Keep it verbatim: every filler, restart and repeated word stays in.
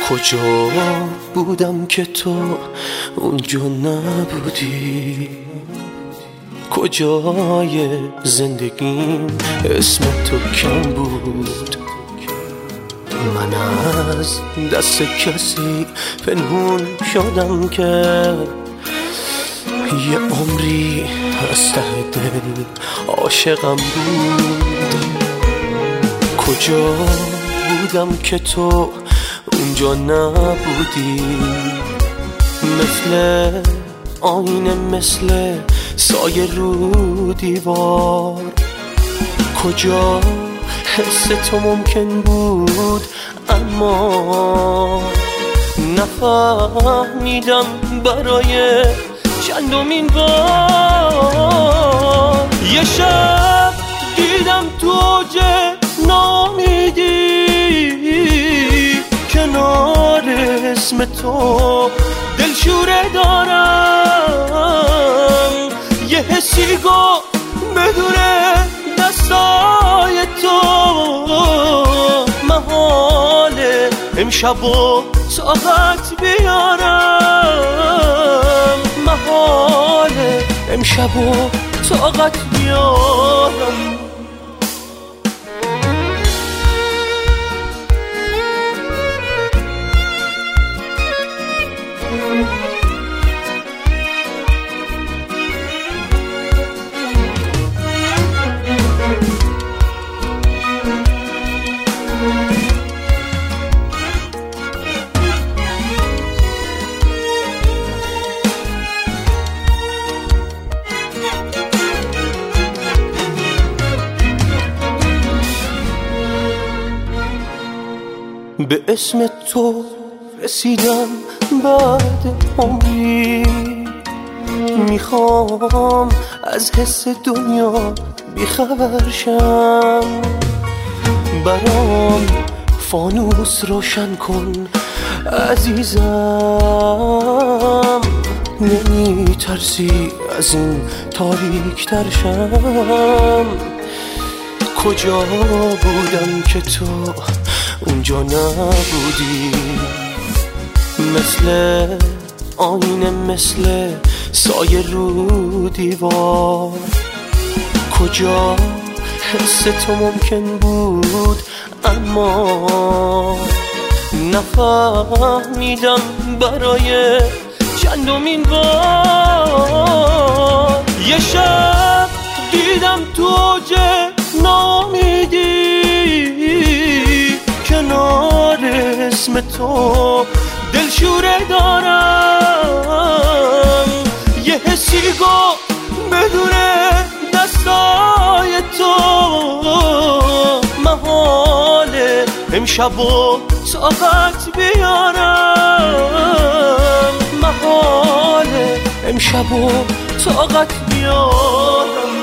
کجا بودم که تو اونجا نبودی؟ کجای زندگیم اسم تو کم بود؟ من از دست کسی پنهون شدم که یه عمری از ته دل عاشقم بود. کجا بودم که تو اونجا نبودی؟ مثل آینه، مثل سایه رو دیوار. کجا حس تو ممکن بود اما نفهمیدم برای چندمین بار. یه شب دیدم تو اوج نامیدی، کنار اسم تو دلشوره دارم. یه حسی گفت بدون دستای تو محاله امشب و طاقت بیارم. محاله امشب و طاقت بیارم. به اسم تو رسیدم بعد عمری، میخوام از حس دنیا بیخبر شم. برام فانوس روشن کن عزیزم، نمیترسی از این تاریک تر شم؟ کجا بودم که تو اونجا نبودی؟ مثل آینه، مثل سایه رو دیوار. کجا حس تو ممکن بود اما نفهمیدم برای چندمین بار. یه شب دیدم تو اوج نامیدی، کنار اسم تو دلشوره دارم. یه حسی گفت بدون دستای تو محاله امشب و طاقت بیارم. محاله امشب و طاقت بیارم.